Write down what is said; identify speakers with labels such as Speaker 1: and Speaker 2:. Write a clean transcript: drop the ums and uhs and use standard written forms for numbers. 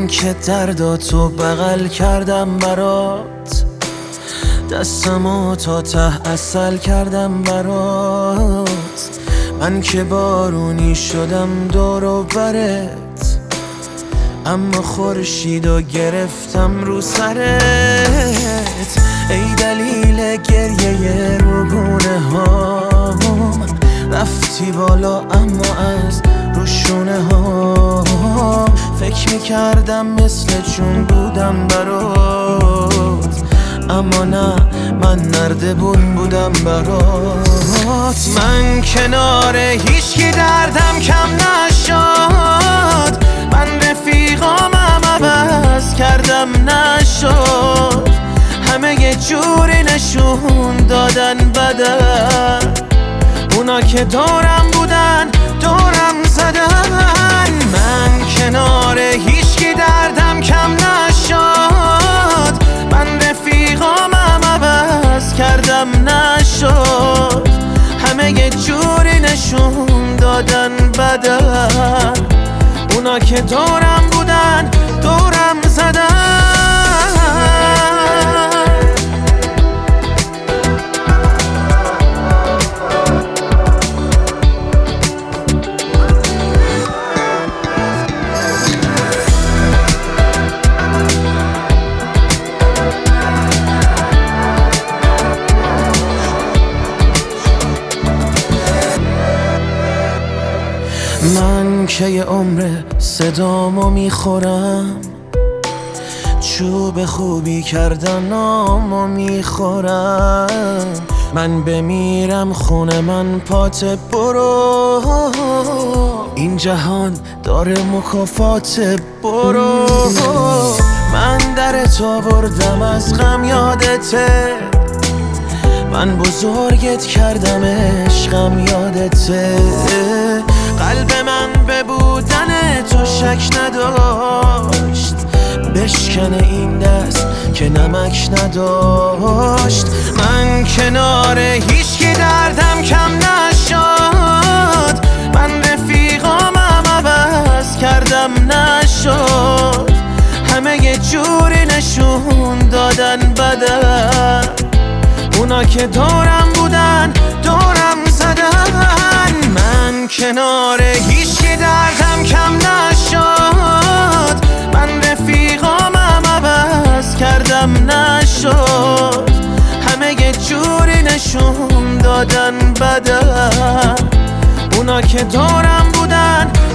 Speaker 1: من که درداتو بغل کردم برات، دستمو تا ته عسل کردم برات. من که بارونی شدم دور و برت، اما خورشیدو گرفتم رو سرت. ای دلیل گریه روگونه هام، رفتی بالا اما از روشونه ها. فکر میکردم مثل چون بودم برات، اما نه، من نردبون بودم برات. من کنار هیچکی دردم کم نشد، من رفیقامم عوض کردم نشد. همه یه جوری نشون دادن بدن، اونا که دورم بودن دورم زدن. من کنار هیچکی دردم کم نشد، من رفیقامم عوض کردم نشد. همه یه جوری نشون دادن بدن، اونا که دورم بودن دورم زدن. من که یه عمر صدامو میخورم، چوب خوبی کردن نامو میخورم. من بمیرم خونه من پات برو، این جهان داره مکافات برو. من درت آوردم از غم یادته، من بزرگت کردم عشقم یادته. قلب من به بودن تو شک نداشت، بشکنه این دست که نمک نداشت. من کنار هیچکی دردم کم نشد، من رفیقامم عوض کردم نشد. همه یه جوری نشون دادن بدن، اونا که دورم بودن دورم زدن. من کنار هیچکی دردم کم نشد، من رفیقامم عوض کردم نشد. همه یه جوری نشون دادن بدن، اونا که دورم بودن